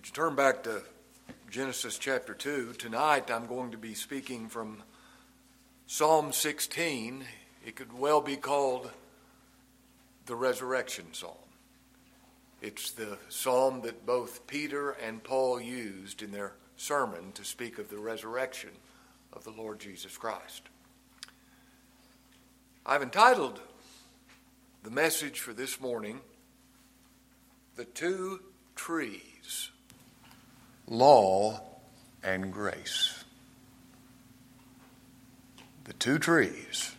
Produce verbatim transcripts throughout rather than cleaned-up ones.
Would you turn back to Genesis chapter two? Tonight I'm going to be speaking from Psalm sixteen. It could well be called the Resurrection Psalm. It's the psalm that both Peter and Paul used in their sermon to speak of the resurrection of the Lord Jesus Christ. I've entitled the message for this morning, The Two Trees, Law and Grace. The two trees,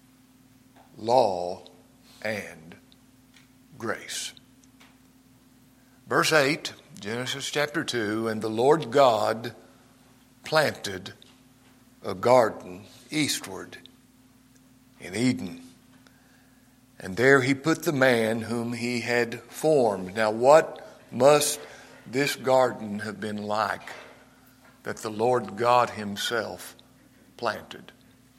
law and grace. Verse eight, Genesis chapter two, and the Lord God planted a garden eastward in Eden. And there he put the man whom he had formed. Now what must this garden have been like that the Lord God himself planted?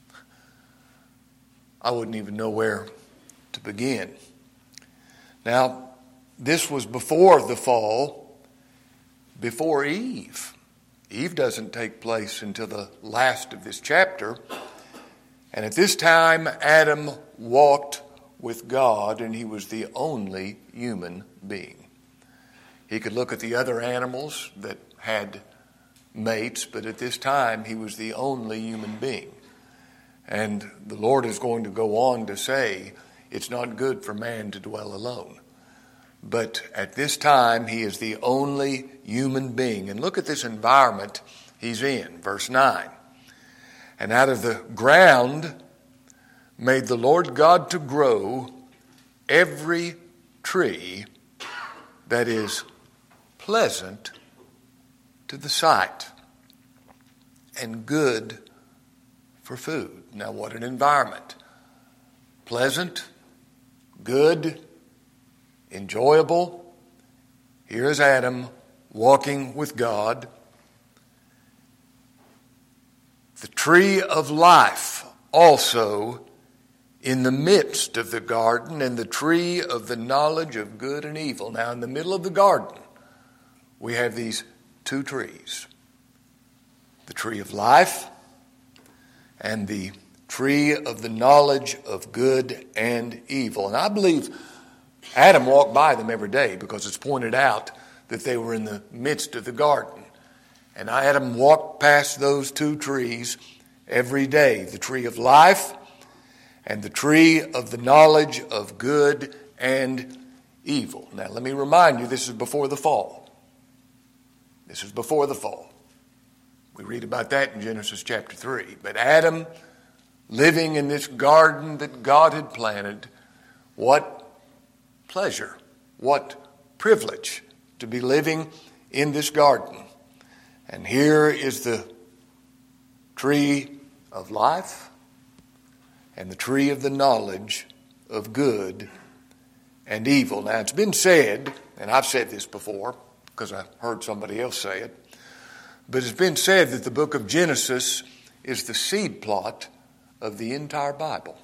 I wouldn't even know where to begin. Now, this was before the fall, before Eve. Eve doesn't take place until the last of this chapter. And at this time, Adam walked with God, and he was the only human being. He could look at the other animals that had mates, but at this time, he was the only human being. And the Lord is going to go on to say, it's not good for man to dwell alone. But at this time, he is the only human being. And look at this environment he's in. Verse nine. And out of the ground made the Lord God to grow every tree that is pleasant to the sight and good for food. Now what an environment. Pleasant, good, enjoyable. Here is Adam walking with God. The tree of life also in the midst of the garden, and the tree of the knowledge of good and evil. Now in the middle of the garden, we have these two trees. The tree of life and the tree of the knowledge of good and evil. And I believe Adam walked by them every day because it's pointed out that they were in the midst of the garden. And Adam walked past those two trees every day, the tree of life and the tree of the knowledge of good and evil. Now let me remind you, this is before the fall. This is before the fall. We read about that in Genesis chapter three. But Adam, living in this garden that God had planted, what pleasure, what privilege to be living in this garden. And here is the tree of life and the tree of the knowledge of good and evil. Now it's been said, and I've said this before because I heard somebody else say it, but it's been said that the book of Genesis is the seed plot of the entire Bible.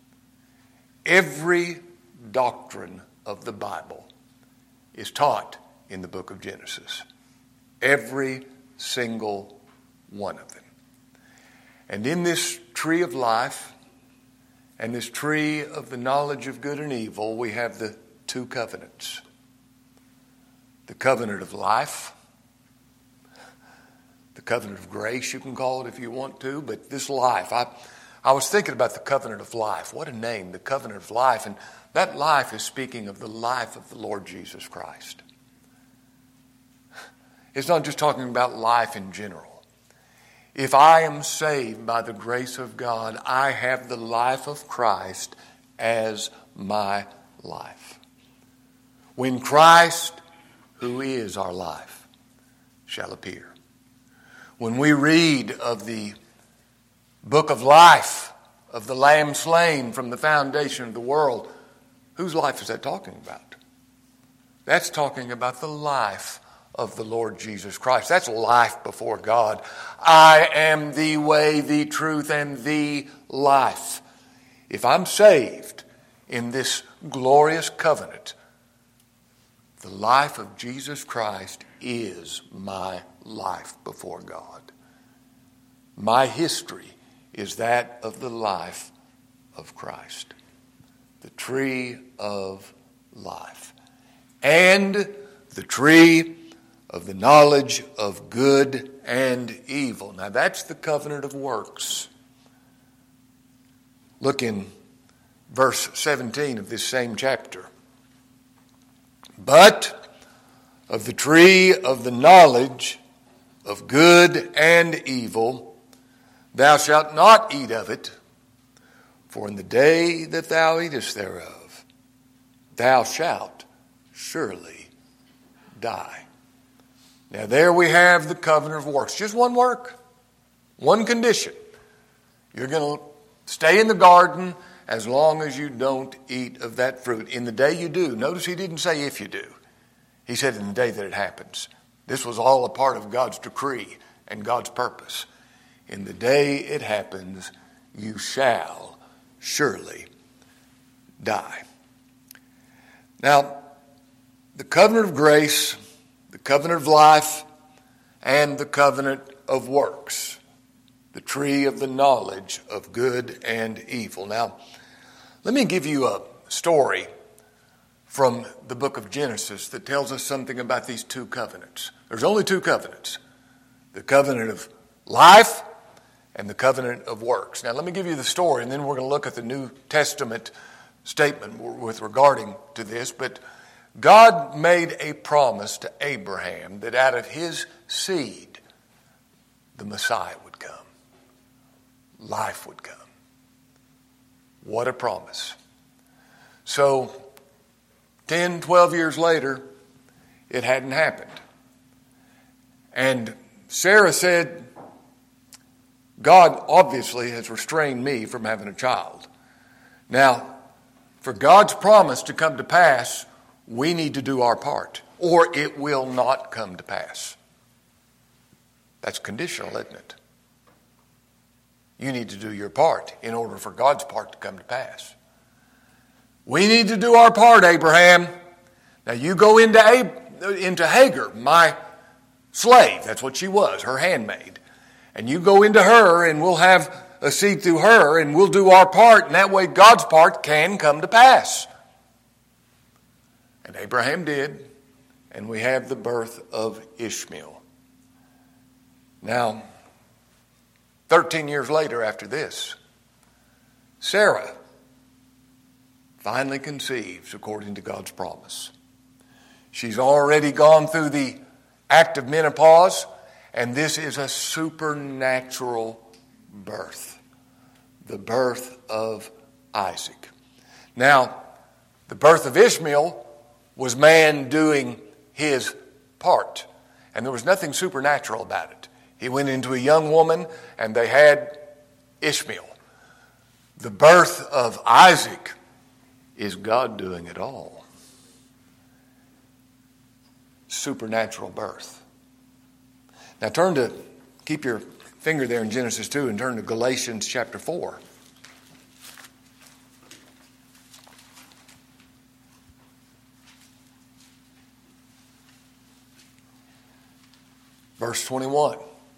Every doctrine of the Bible is taught in the book of Genesis. Every single one of them. And in this tree of life and this tree of the knowledge of good and evil, we have the two covenants. The covenant of life, the covenant of grace, you can call it if you want to, but this life, I, I was thinking about the covenant of life. What a name, the covenant of life. And that life is speaking of the life of the Lord Jesus Christ. It's not just talking about life in general. If I am saved by the grace of God, I have the life of Christ as my life. When Christ, who is our life, shall appear. When we read of the book of life, of the Lamb slain from the foundation of the world, whose life is that talking about? That's talking about the life of the Lord Jesus Christ. That's life before God. I am the way, the truth, and the life. If I'm saved in this glorious covenant, The life of Jesus Christ is my life before God. My history is that of the life of Christ, the tree of life, and the tree of the knowledge of good and evil. Now that's the covenant of works. Look in verse seventeen of this same chapter. But of the tree of the knowledge of good and evil, thou shalt not eat of it, for in the day that thou eatest thereof, thou shalt surely die. Now there we have the covenant of works. Just one work, one condition. You're going to stay in the garden as long as you don't eat of that fruit. In the day you do. Notice he didn't say if you do. He said in the day that it happens. This was all a part of God's decree and God's purpose. In the day it happens, you shall surely die. Now, the covenant of grace, the covenant of life, and the covenant of works. The tree of the knowledge of good and evil. Now, let me give you a story from the book of Genesis that tells us something about these two covenants. There's only two covenants. The covenant of life and the covenant of works. Now, let me give you the story, and then we're going to look at the New Testament statement with regarding to this. But God made a promise to Abraham that out of his seed, the Messiah would come. Life would come. What a promise. So, ten, twelve years later, it hadn't happened. And Sarah said, God obviously has restrained me from having a child. Now, for God's promise to come to pass, we need to do our part, or it will not come to pass. That's conditional, isn't it? You need to do your part in order for God's part to come to pass. We need to do our part, Abraham. Now you go into, Ab- into Hagar, my slave. That's what she was, her handmaid. And you go into her and we'll have a seed through her and we'll do our part. And that way God's part can come to pass. And Abraham did. And we have the birth of Ishmael. Now, thirteen years later after this, Sarah finally conceives according to God's promise. She's already gone through the act of menopause, and this is a supernatural birth, the birth of Isaac. Now, the birth of Ishmael was man doing his part, and there was nothing supernatural about it. He went into a young woman, and they had Ishmael. The birth of Isaac is God doing it all. Supernatural birth. Now turn to, keep your finger there in Genesis two and turn to Galatians chapter four. Verse twenty-one.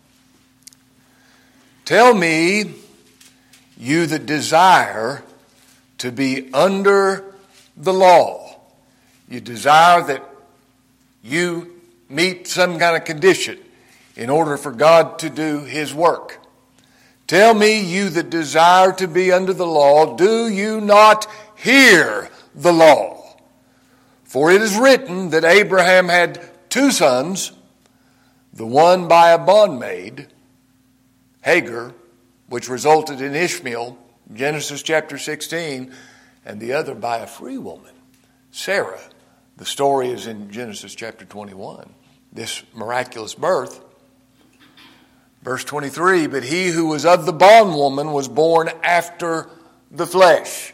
Tell me, you that desire to be under the law. You desire that you meet some kind of condition in order for God to do his work. Tell me, you that desire to be under the law, do you not hear the law? For it is written that Abraham had two sons, the one by a bondmaid, Hagar, which resulted in Ishmael, Genesis chapter sixteen, and the other by a free woman, Sarah. The story is in Genesis chapter twenty-one. This miraculous birth. Verse twenty-three, but he who was of the bondwoman was born after the flesh.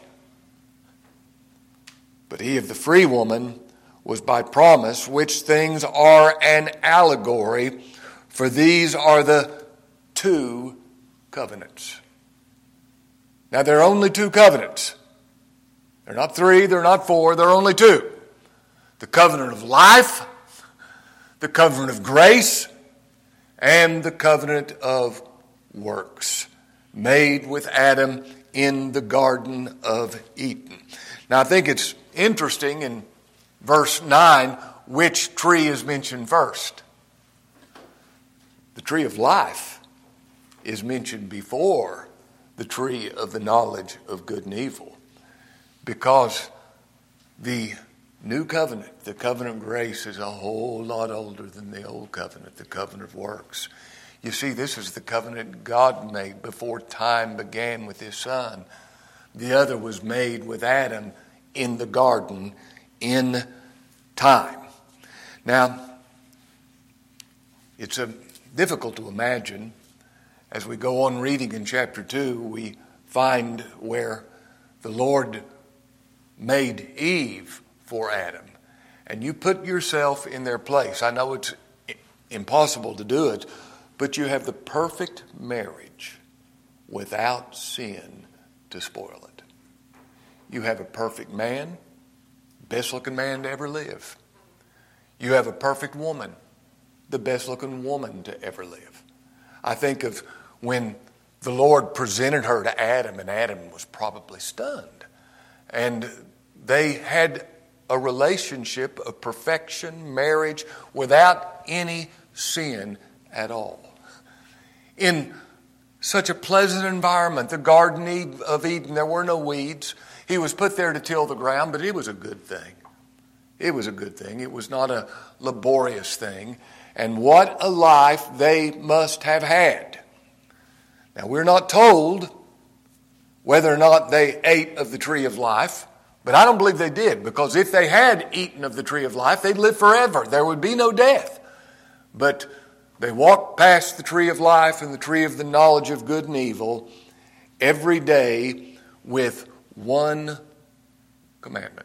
But he of the free woman was by promise, which things are an allegory, for these are the two covenants. Now, there are only two covenants. They're not three, they're not four, they're only two. The covenant of life, the covenant of grace, and the covenant of works made with Adam in the Garden of Eden. Now I think it's interesting in verse nine which tree is mentioned first. The tree of life is mentioned before the tree of the knowledge of good and evil, because the new covenant, the covenant of grace, is a whole lot older than the old covenant, the covenant of works. You see, this is the covenant God made before time began with His Son. The other was made with Adam in the garden in time. Now, it's a, difficult to imagine. As we go on reading in chapter two, we find where the Lord made Eve for Adam. And you put yourself in their place. I know it's impossible to do it, but you have the perfect marriage without sin to spoil it. You have a perfect man, best looking man to ever live. You have a perfect woman, the best looking woman to ever live. I think of when the Lord presented her to Adam, and Adam was probably stunned. And they had a relationship of perfection, marriage, without any sin at all. In such a pleasant environment, the Garden of Eden, there were no weeds. He was put there to till the ground, but it was a good thing. It was a good thing. It was not a laborious thing. And what a life they must have had. Now, we're not told whether or not they ate of the tree of life, but I don't believe they did, because if they had eaten of the tree of life, they'd live forever. There would be no death. But they walked past the tree of life and the tree of the knowledge of good and evil every day with one commandment.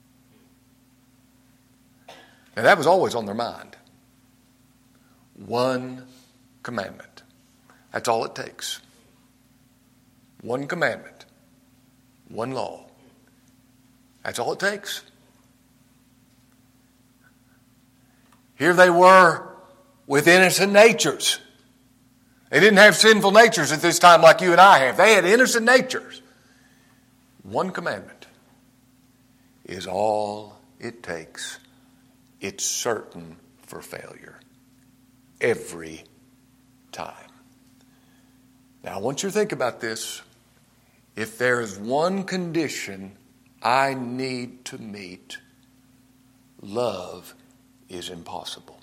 Now, that was always on their mind. One commandment. That's all it takes. One commandment. One law. That's all it takes. Here they were with innocent natures. They didn't have sinful natures at this time like you and I have. They had innocent natures. One commandment is all it takes. It's certain for failure. Every time. Now, I want you to think about this. If there is one condition I need to meet, love is impossible.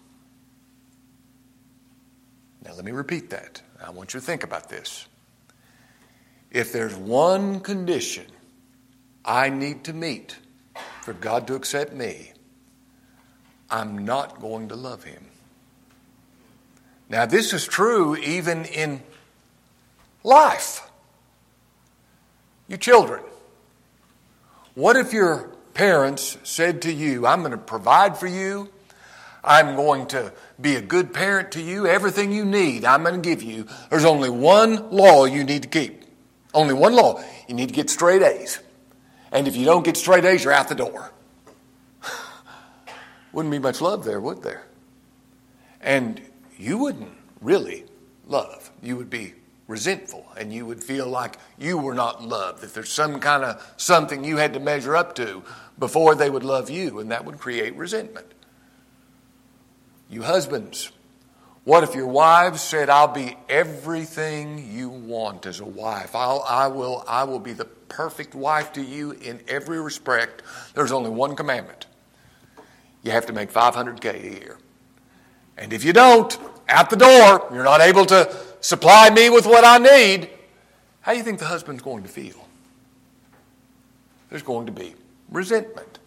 Now, let me repeat that. I want you to think about this. If there's one condition I need to meet for God to accept me, I'm not going to love Him. Now, this is true even in life. You children, what if your parents said to you, I'm going to provide for you, I'm going to be a good parent to you, everything you need I'm going to give you. There's only one law you need to keep. Only one law. You need to get straight A's. And if you don't get straight A's, you're out the door. Wouldn't be much love there, would there? And you wouldn't really love. You would be resentful, and you would feel like you were not loved, that there's some kind of something you had to measure up to before they would love you, and that would create resentment. You husbands, what if your wives said, I'll be everything you want as a wife. I'll, I will, I will be the perfect wife to you in every respect. There's only one commandment. You have to make five hundred K a year. And if you don't, out the door, you're not able to supply me with what I need, how do you think the husband's going to feel? There's going to be resentment.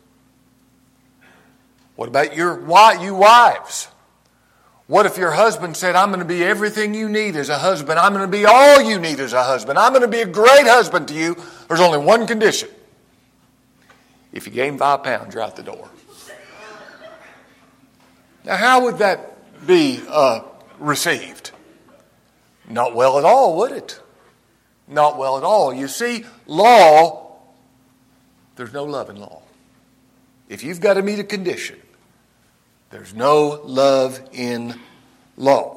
What about your you wives? What if your husband said, I'm going to be everything you need as a husband. I'm going to be all you need as a husband. I'm going to be a great husband to you. There's only one condition. If you gain five pounds, you're out the door. Now, how would that be uh, received? Not well at all, would it? Not well at all. You see, law, there's no love in law. if you've got to meet a condition, there's no love in law.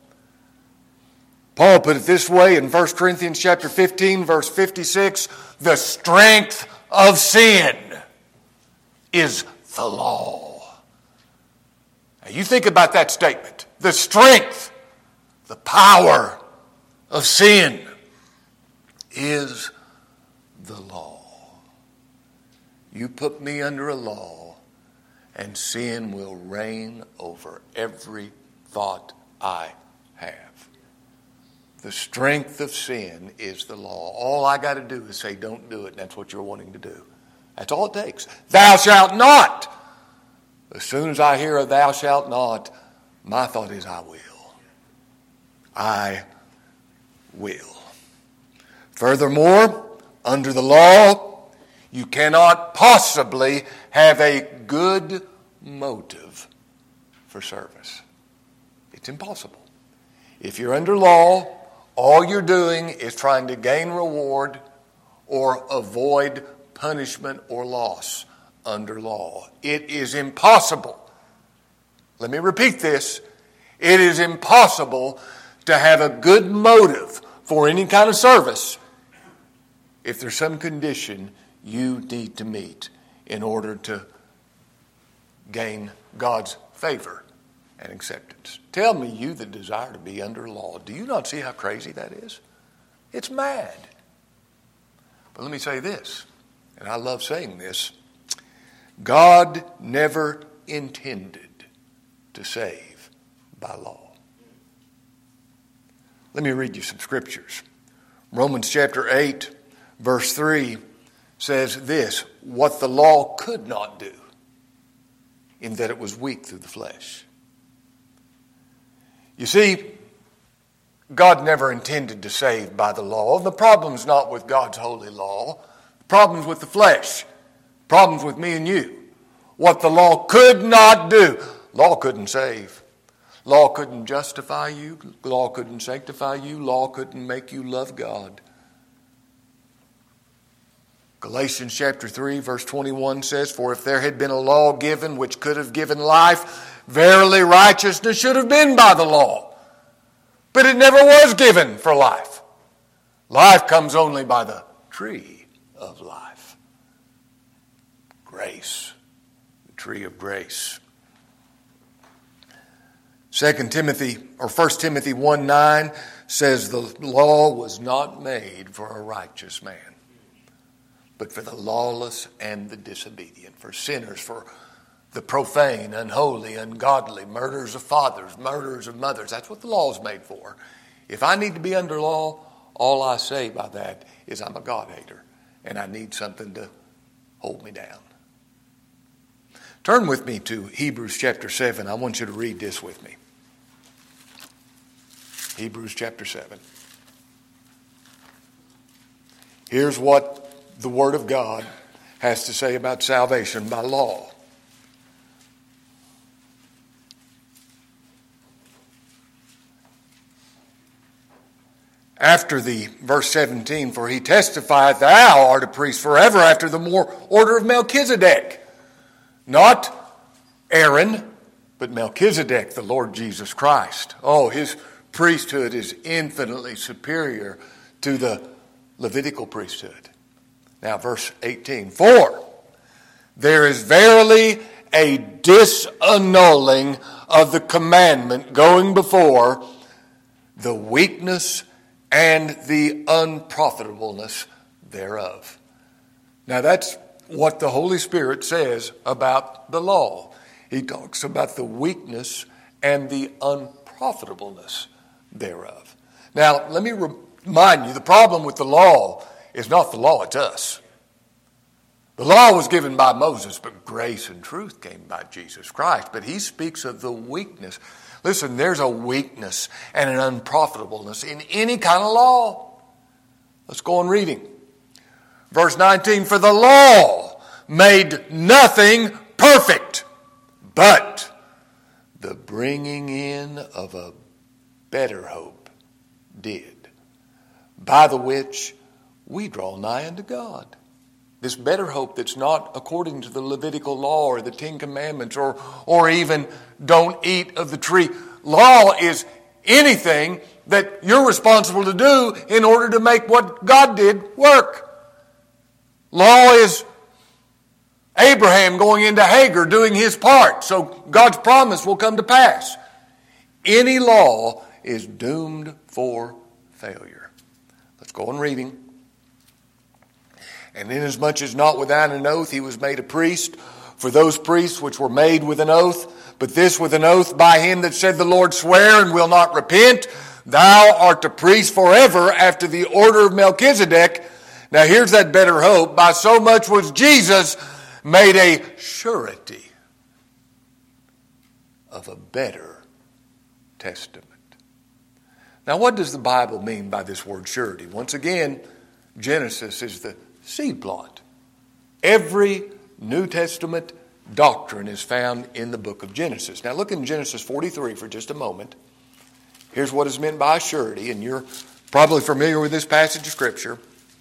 Paul put it this way in First Corinthians chapter fifteen, verse fifty-six, the strength of sin is the law. Now you think about that statement. The strength, the power of sin is the law. You put me under a law, and sin will reign over every thought I have. The strength of sin is the law. All I got to do is say, don't do it, and that's what you're wanting to do. That's all it takes. Thou shalt not. As soon as I hear a thou shalt not, my thought is, I will. I will. Furthermore, under the law, you cannot possibly have a good motive for service. It's impossible. If you're under law, all you're doing is trying to gain reward or avoid punishment or loss under law. It is impossible. Let me repeat this. It is impossible to have a good motive for any kind of service if there's some condition you need to meet in order to gain God's favor and acceptance. Tell me, you that desire to be under law, do you not see how crazy that is? It's mad. But let me say this, and I love saying this. God never intended to save by law. Let me read you some scriptures. Romans chapter eight, verse three says this, what the law could not do, in that it was weak through the flesh. You see, God never intended to save by the law. The problem's not with God's holy law. The problem's with the flesh. The problem's with me and you. What the law could not do. Law couldn't save. Law couldn't justify you. Law couldn't sanctify you. Law couldn't make you love God. Galatians chapter three, verse twenty-one says, for if there had been a law given which could have given life, verily righteousness should have been by the law. But it never was given for life. Life comes only by the tree of life. Grace. The tree of grace. Second Timothy, or First Timothy one nine says the law was not made for a righteous man, but for the lawless and the disobedient, for sinners, for the profane, unholy, ungodly, murderers of fathers, murderers of mothers. That's what the law is made for. If I need to be under law, all I say by that is I'm a God-hater, and I need something to hold me down. Turn with me to Hebrews chapter seven. I want you to read this with me. Hebrews chapter seven. Here's what the Word of God has to say about salvation by law. After the verse seventeen, for he testifieth, thou art a priest forever after the more order of Melchizedek. Not Aaron, but Melchizedek, the Lord Jesus Christ. Oh, his priesthood is infinitely superior to the Levitical priesthood. Now, verse eighteen. For there is verily a disannulling of the commandment going before, the weakness and the unprofitableness thereof. Now, that's what the Holy Spirit says about the law. He talks about the weakness and the unprofitableness thereof. Now, let me remind you, the problem with the law is not the law, it's us. The law was given by Moses, but grace and truth came by Jesus Christ. But he speaks of the weakness. Listen, there's a weakness and an unprofitableness in any kind of law. Let's go on reading. Verse nineteen, for the law made nothing perfect, but the bringing in of a better hope did, by the which we draw nigh unto God. This better hope that's not according to the Levitical law or the Ten Commandments or, or even don't eat of the tree. Law is anything that you're responsible to do in order to make what God did work. Law is Abraham going into Hagar doing his part so God's promise will come to pass. Any law is doomed for failure. Let's go on reading. And inasmuch as not without an oath he was made a priest for those priests which were made with an oath, but this with an oath by him that said, the Lord swear and will not repent, thou art a priest forever after the order of Melchizedek. Now here's that better hope. By so much was Jesus made a surety of a better testament. Now what does the Bible mean by this word surety? Once again, Genesis is the seed plot. Every New Testament doctrine is found in the book of Genesis. Now look in Genesis forty-three for just a moment. Here's what is meant by surety, and you're probably familiar with this passage of Scripture.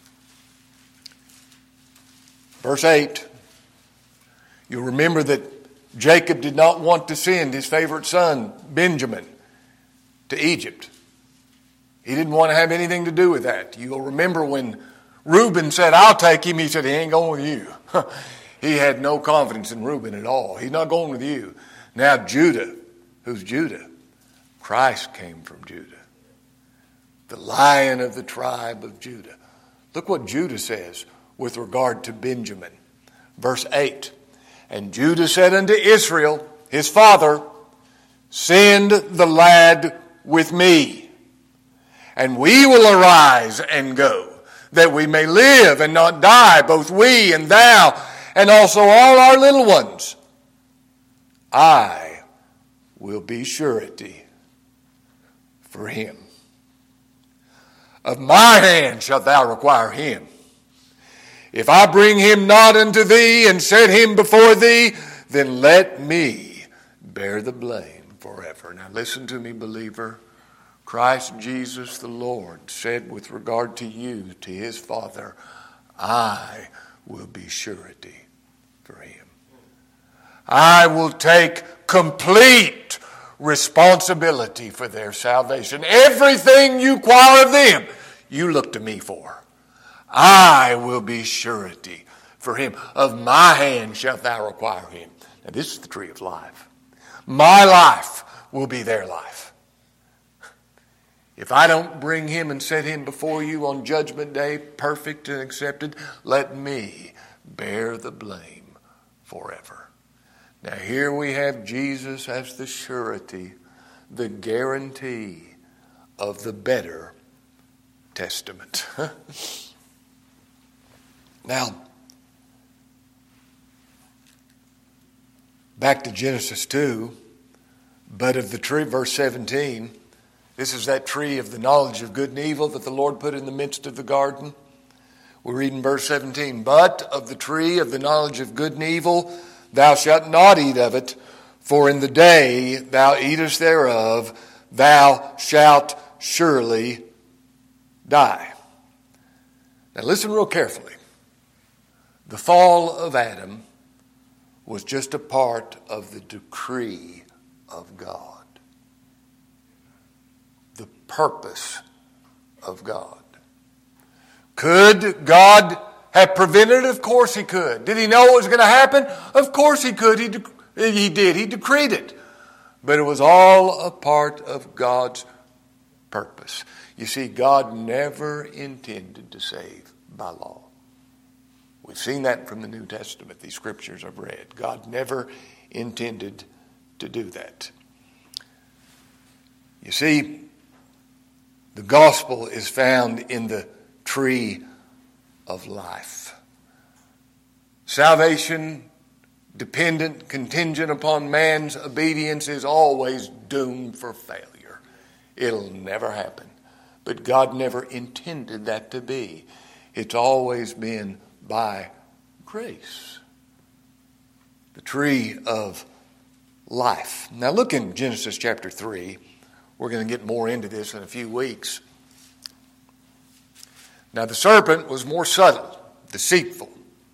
Verse eight. You'll remember that Jacob did not want to send his favorite son, Benjamin, to Egypt. He didn't want to have anything to do with that. You'll remember when Reuben said, I'll take him. He said, he ain't going with you. He had no confidence in Reuben at all. He's not going with you. Now Judah. Who's Judah? Christ came from Judah. The Lion of the tribe of Judah. Look what Judah says with regard to Benjamin. Verse eight. And Judah said unto Israel, his father, send the lad with me, and we will arise and go, that we may live and not die, both we and thou, and also all our little ones. I will be surety for him. Of my hand shalt thou require him. If I bring him not unto thee and set him before thee, then let me bear the blame forever. Now listen to me, believer. Christ Jesus the Lord said with regard to you, to his Father, I will be surety for him. I will take complete responsibility for their salvation. Everything you require of them, you look to me for. I will be surety for him. Of my hand shalt thou require him. Now this is the tree of life. My life will be their life. If I don't bring him and set him before you on judgment day, perfect and accepted, let me bear the blame forever. Now here we have Jesus as the surety, the guarantee of the better testament. Now, back to Genesis two, but of the tree, verse seventeen, this is that tree of the knowledge of good and evil that the Lord put in the midst of the garden. We read in verse seventeen, but of the tree of the knowledge of good and evil thou shalt not eat of it, for in the day thou eatest thereof, thou shalt surely die. Now listen real carefully. The fall of Adam was just a part of the decree of God. The purpose of God. Could God have prevented it? Of course he could. Did he know it was going to happen? Of course he could. He, de- he did. He decreed it. But it was all a part of God's purpose. You see, God never intended to save by law. We've seen that from the New Testament, these scriptures I've read. God never intended to do that. You see, the gospel is found in the tree of life. Salvation, dependent, contingent upon man's obedience, is always doomed for failure. It'll never happen. But God never intended that to be. It's always been by grace. The tree of life. Now look in Genesis chapter three. We're going to get more into this in a few weeks. Now the serpent was more subtle, deceitful,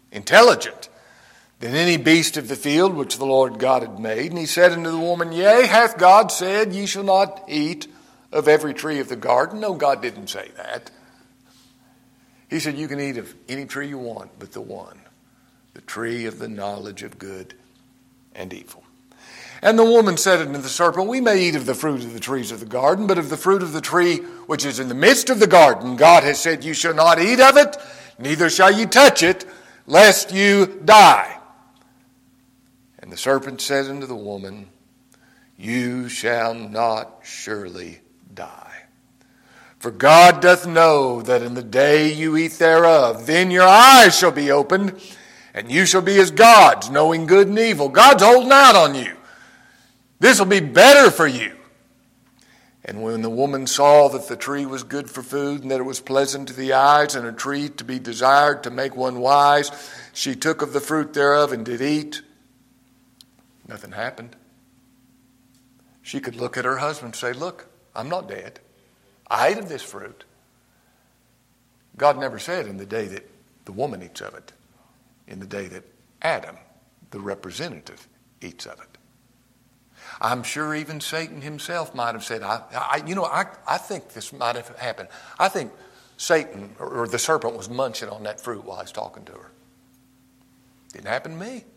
intelligent than any beast of the field which the Lord God had made. And he said unto the woman, Yea, hath God said, Ye shall not eat of every tree of the garden? No, God didn't say that. He said, You can eat of any tree you want, but the one, the tree of the knowledge of good and evil. And the woman said unto the serpent, We may eat of the fruit of the trees of the garden, but of the fruit of the tree which is in the midst of the garden, God has said, You shall not eat of it, neither shall you touch it, lest you die. And the serpent said unto the woman, You shall not surely die. For God doth know that in the day you eat thereof, then your eyes shall be opened, and you shall be as gods, knowing good and evil. God's holding out on you. This will be better for you. And when the woman saw that the tree was good for food, and that it was pleasant to the eyes, and a tree to be desired to make one wise, she took of the fruit thereof and did eat. Nothing happened. She could look at her husband and say, Look, I'm not dead. I ate of this fruit. God never said in the day that the woman eats of it, in the day that Adam, the representative, eats of it. I'm sure even Satan himself might have said, I, I, you know, I, I think this might have happened. I think Satan, or, or the serpent, was munching on that fruit while he's talking to her. Didn't happen to me.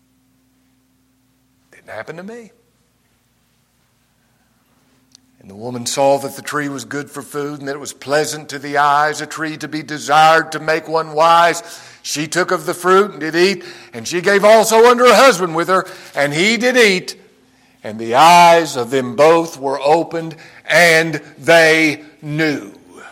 Didn't happen to me. And the woman saw that the tree was good for food, and that it was pleasant to the eyes, a tree to be desired to make one wise. She took of the fruit and did eat, and she gave also unto her husband with her, and he did eat. And the eyes of them both were opened, and they knew.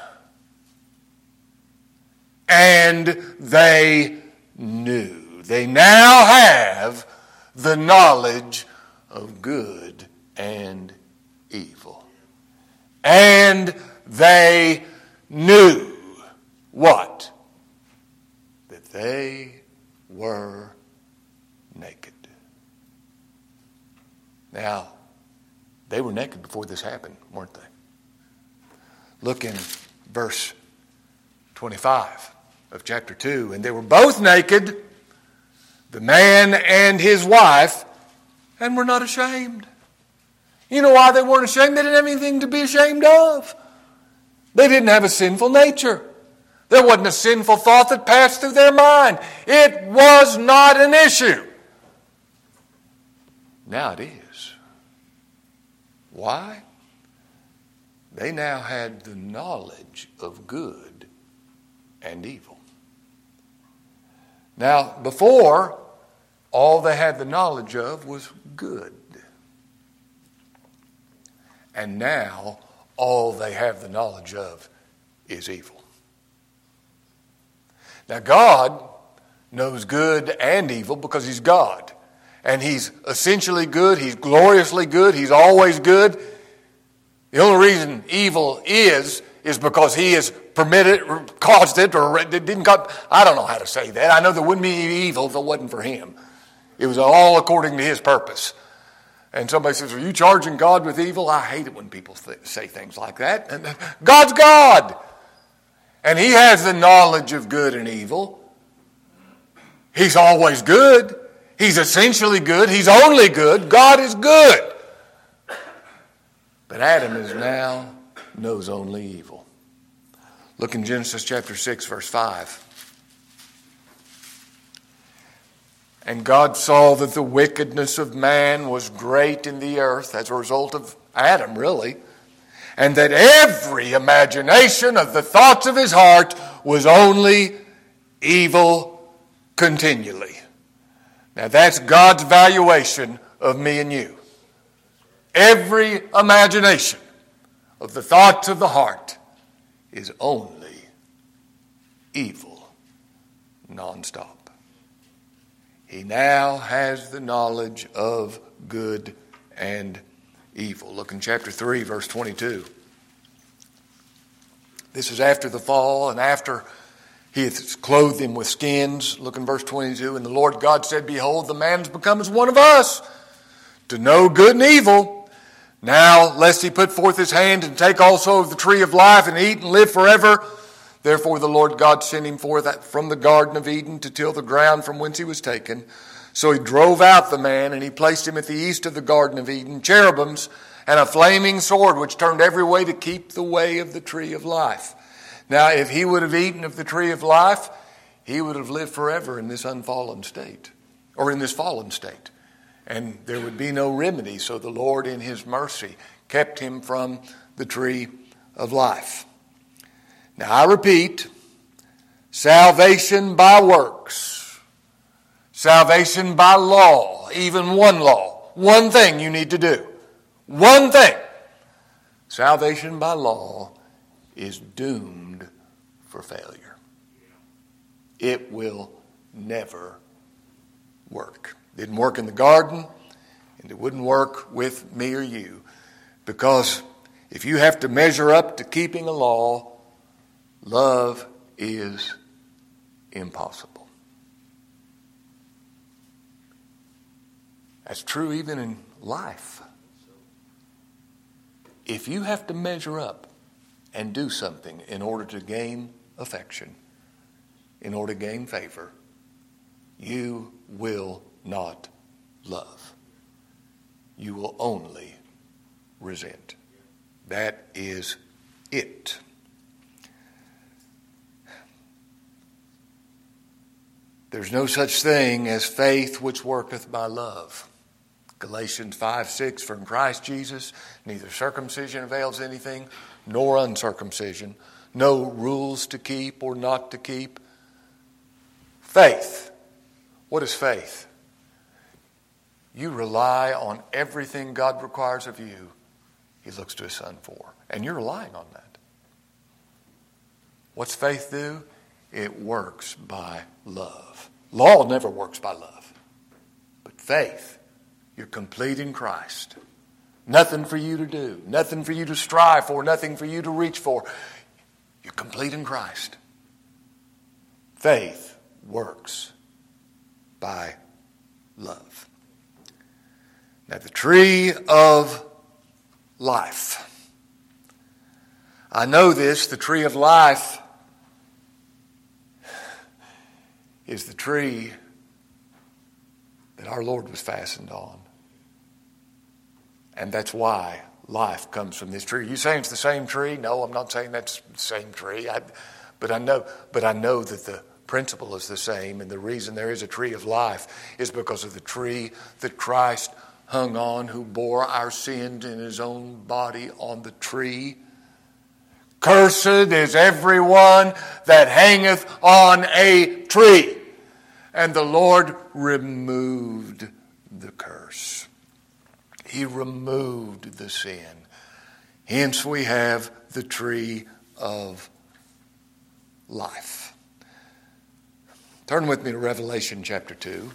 And they knew. They now have the knowledge of good and evil. And they knew what? That they were naked. Now, they were naked before this happened, weren't they? Look in verse twenty-five of chapter two. And they were both naked, the man and his wife, and were not ashamed. You know why they weren't ashamed? They didn't have anything to be ashamed of. They didn't have a sinful nature. There wasn't a sinful thought that passed through their mind. It was not an issue. Now it is. Why? They now had the knowledge of good and evil. Now, before, all they had the knowledge of was good. And now, all they have the knowledge of is evil. Now, God knows good and evil because He's God. And He's essentially good. He's gloriously good. He's always good. The only reason evil is, is because He has permitted, or caused it, or it didn't come. I don't know how to say that. I know there wouldn't be evil if it wasn't for Him. It was all according to His purpose. And somebody says, are you charging God with evil? I hate it when people th- say things like that. And God's God. And He has the knowledge of good and evil. He's always good. He's essentially good. He's only good. God is good. But Adam is now knows only evil. Look in Genesis chapter six, verse five. And God saw that the wickedness of man was great in the earth as a result of Adam, really. And that every imagination of the thoughts of his heart was only evil continually. Now that's God's valuation of me and you. Every imagination of the thoughts of the heart is only evil nonstop. He now has the knowledge of good and evil. Look in chapter three, verse twenty-two. This is after the fall and after He hath clothed him with skins. Look in verse twenty-two. And the Lord God said, Behold, the man is become as one of us, to know good and evil. Now, lest he put forth his hand and take also of the tree of life and eat and live forever. Therefore the Lord God sent him forth from the Garden of Eden to till the ground from whence he was taken. So he drove out the man, and he placed him at the east of the Garden of Eden, cherubims and a flaming sword which turned every way to keep the way of the tree of life. Now, if he would have eaten of the tree of life, he would have lived forever in this unfallen state, or in this fallen state. And there would be no remedy. So the Lord in his mercy kept him from the tree of life. Now I repeat, salvation by works, salvation by law, even one law, one thing you need to do, one thing. Salvation by law is doomed for failure. It will never work. It didn't work in the garden, and it wouldn't work with me or you. Because if you have to measure up to keeping a law, love is impossible. That's true even in life. If you have to measure up and do something in order to gain affection, in order to gain favor, you will not love. You will only resent. That is it. There's no such thing as faith which worketh by love. Galatians five six, for in Christ Jesus neither circumcision avails anything, nor uncircumcision, no rules to keep or not to keep. Faith. What is faith? You rely on everything God requires of you, He looks to His Son for. And you're relying on that. What's faith do? It works by love. Law never works by love. But faith, you're complete in Christ. Nothing for you to do. Nothing for you to strive for. Nothing for you to reach for. You're complete in Christ. Faith works by love. Now the tree of life. I know this, the tree of life is the tree that our Lord was fastened on. And that's why life comes from this tree. Are you saying it's the same tree? No, I'm not saying that's the same tree. I, but I know, but I know that the principle is the same, and the reason there is a tree of life is because of the tree that Christ hung on, who bore our sins in His own body on the tree. Cursed is everyone that hangeth on a tree. And the Lord removed the curse. He removed the sin. Hence we have the tree of life. Turn with me to Revelation chapter two.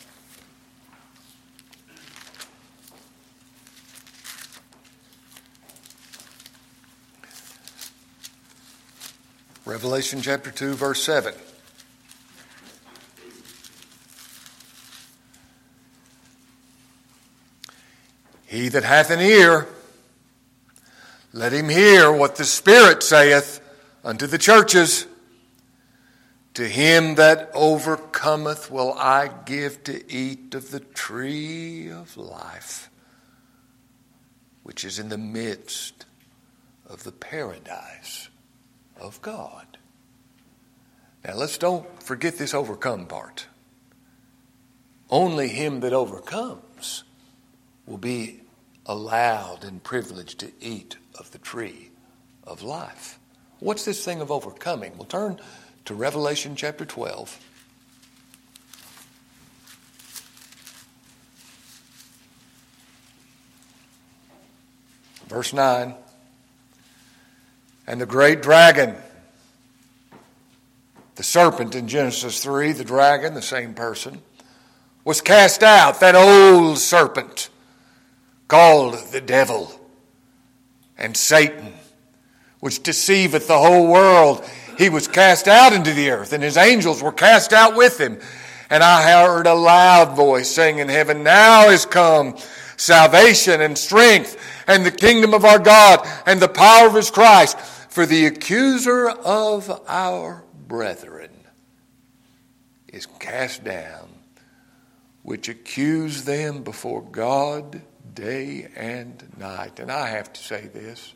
Revelation chapter two, verse seven. He that hath an ear, let him hear what the Spirit saith unto the churches. To him that overcometh will I give to eat of the tree of life, which is in the midst of the paradise of God. Now let's don't forget this overcome part. Only him that overcomes will be allowed and privileged to eat of the tree of life. What's this thing of overcoming? We'll turn to Revelation chapter twelve. Verse nine. And the great dragon, the serpent in Genesis three, the dragon, the same person, was cast out, that old serpent called the devil and Satan, which deceiveth the whole world. He was cast out into the earth, and his angels were cast out with him. And I heard a loud voice saying in heaven, now is come salvation and strength and the kingdom of our God and the power of His Christ. For the accuser of our brethren is cast down, which accuse them before God day and night. And I have to say this.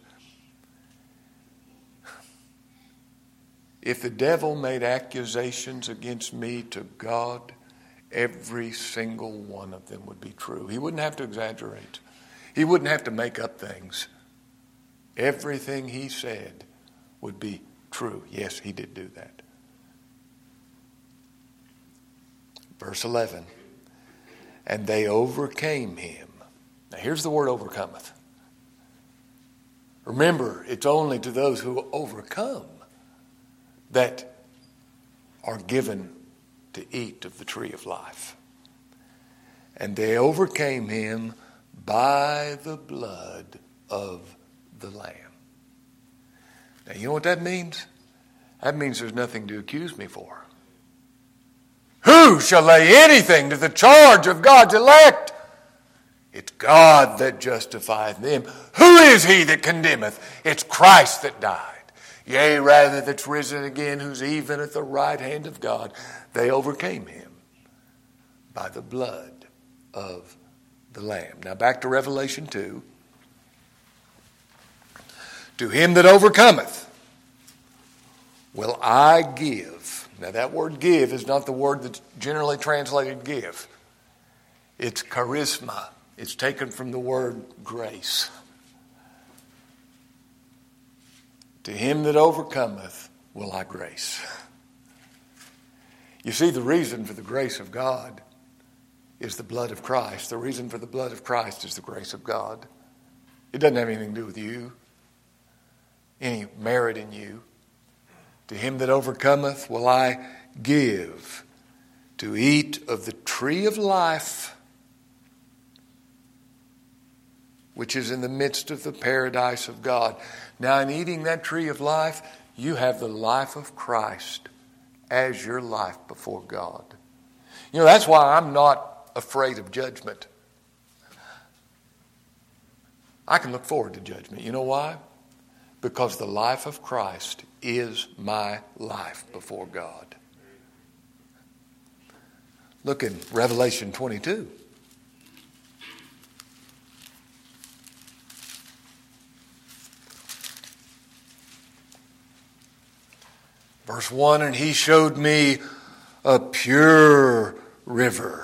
If the devil made accusations against me to God, every single one of them would be true. He wouldn't have to exaggerate. He wouldn't have to make up things. Everything he said would be true. Yes, he did do that. Verse eleven. And they overcame him. Now here's the word overcometh. Remember, it's only to those who overcome that are given to eat of the tree of life. And they overcame him by the blood of the Lamb. Now, you know what that means? That means there's nothing to accuse me for. Who shall lay anything to the charge of God's elect? It's God that justifieth them. Who is he that condemneth? It's Christ that died. Yea, rather that's risen again, who's even at the right hand of God. They overcame him by the blood of the Lamb. Now back to Revelation two. To him that overcometh will I give. Now that word give is not the word that's generally translated give. It's charisma. It's taken from the word grace. To him that overcometh will I grace. You see, the reason for the grace of God is the blood of Christ. The reason for the blood of Christ is the grace of God. It doesn't have anything to do with you, any merit in you. To him that overcometh will I give to eat of the tree of life, which is in the midst of the paradise of God. Now, in eating that tree of life, you have the life of Christ as your life before God. You know, that's why I'm not afraid of judgment. I can look forward to judgment. You know why? Because the life of Christ is my life before God. Look in Revelation twenty-two. Verse one, and he showed me a pure river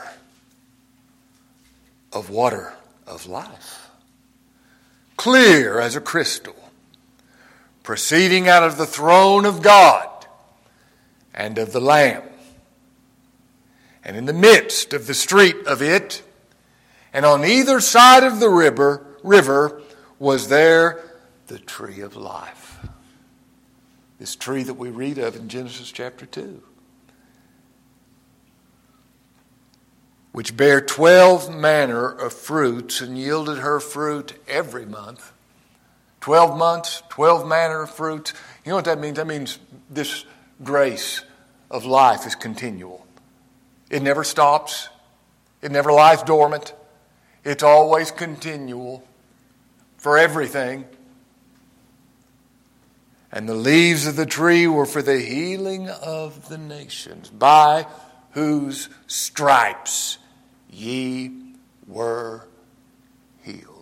of water of life, clear as a crystal, proceeding out of the throne of God and of the Lamb. And in the midst of the street of it, and on either side of the river, river was there the tree of life. This tree that we read of in Genesis chapter two. Which bare twelve manner of fruits and yielded her fruit every month. Twelve months, twelve manner of fruits. You know what that means? That means this grace of life is continual. It never stops. It never lies dormant. It's always continual for everything. And the leaves of the tree were for the healing of the nations, by whose stripes ye were healed.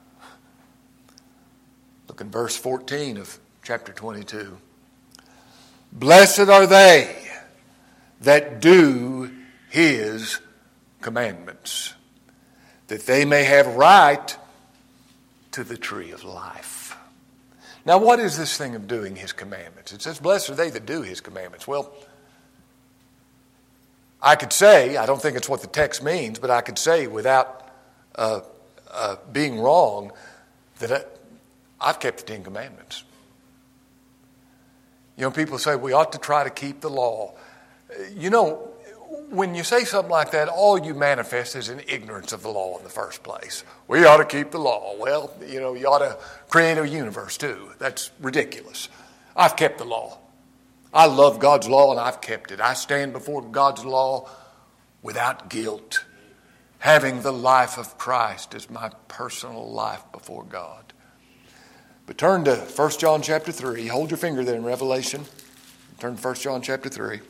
Look in verse fourteen of chapter twenty-two. Blessed are they that do his commandments, that they may have right to the tree of life. Now, what is this thing of doing his commandments? It says, blessed are they that do his commandments. Well, I could say, I don't think it's what the text means, but I could say without uh, uh, being wrong that I, I've kept the Ten Commandments. You know, people say we ought to try to keep the law. You know, when you say something like that, all you manifest is an ignorance of the law in the first place. We ought to keep the law. Well, you know, you ought to create a universe too. That's ridiculous. I've kept the law. I love God's law and I've kept it. I stand before God's law without guilt, having the life of Christ as my personal life before God. But turn to First John chapter three. Hold your finger there in Revelation. Turn to First John chapter three.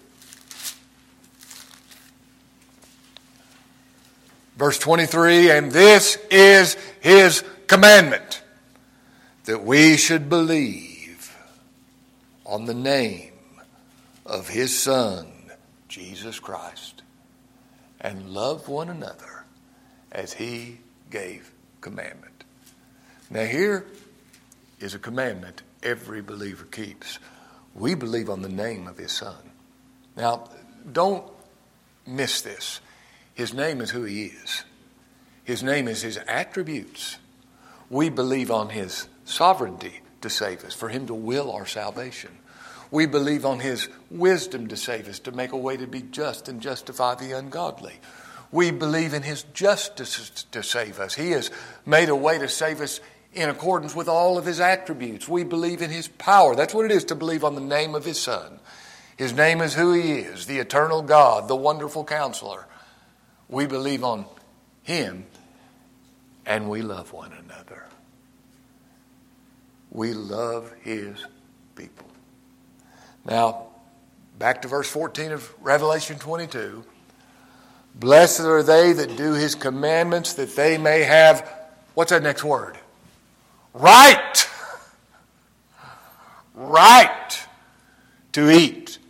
Verse twenty-three, and this is his commandment, that we should believe on the name of his Son, Jesus Christ, and love one another as he gave commandment. Now here is a commandment every believer keeps. We believe on the name of his Son. Now, don't miss this. His name is who he is. His name is his attributes. We believe on his sovereignty to save us, for him to will our salvation. We believe on his wisdom to save us, to make a way to be just and justify the ungodly. We believe in his justice to save us. He has made a way to save us in accordance with all of his attributes. We believe in his power. That's what it is to believe on the name of his Son. His name is who he is, the eternal God, the wonderful counselor. We believe on him, and we love one another. We love his people. Now, back to verse fourteen of Revelation twenty-two. Blessed are they that do his commandments, that they may have, what's that next word? Right. Right to eat.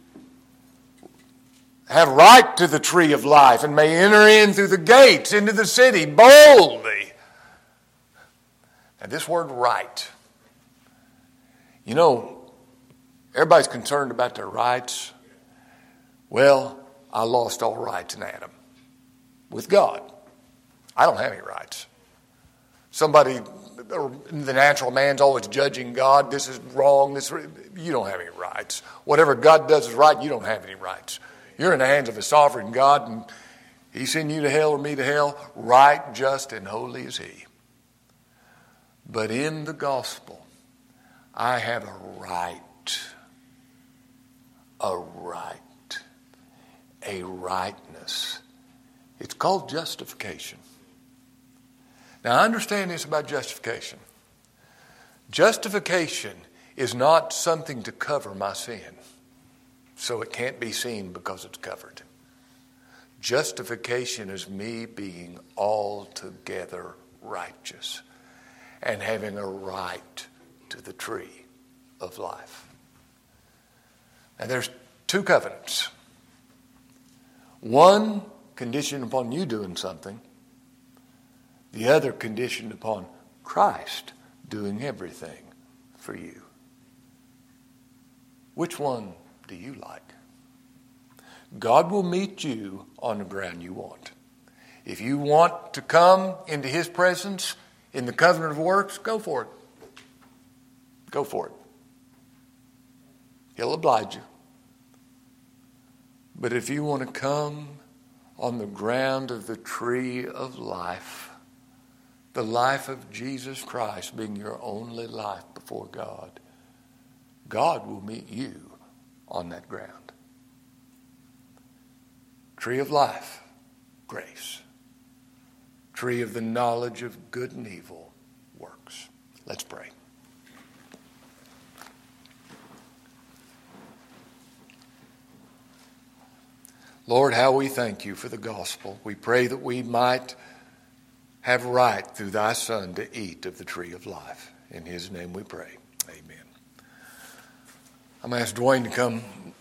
Have right to the tree of life, and may enter in through the gates into the city boldly. And this word right. You know, everybody's concerned about their rights. Well, I lost all rights in Adam. With God. I don't have any rights. Somebody, the natural man's always judging God. This is wrong. This, you don't have any rights. Whatever God does is right. You don't have any rights. You're in the hands of a sovereign God, and he send you to hell or me to hell, right, just, and holy is he. But in the gospel, I have a right, a right, a rightness. It's called justification. Now, I understand this about justification. Justification is not something to cover my sin, so it can't be seen because it's covered. Justification is me being altogether righteous and having a right to the tree of life. Now, there's two covenants. One conditioned upon you doing something. The other conditioned upon Christ doing everything for you. Which one do you like? God will meet you on the ground you want. If you want to come into his presence in the covenant of works, go for it. Go for it. He'll oblige you. But if you want to come on the ground of the tree of life, the life of Jesus Christ being your only life before God, God will meet you on that ground. Tree of life, grace. Tree of the knowledge of good and evil, works. Let's pray. Lord, how we thank you for the gospel. We pray that we might have right through thy Son to eat of the tree of life. In his name we pray. Amen. I'm going to ask Dwayne to come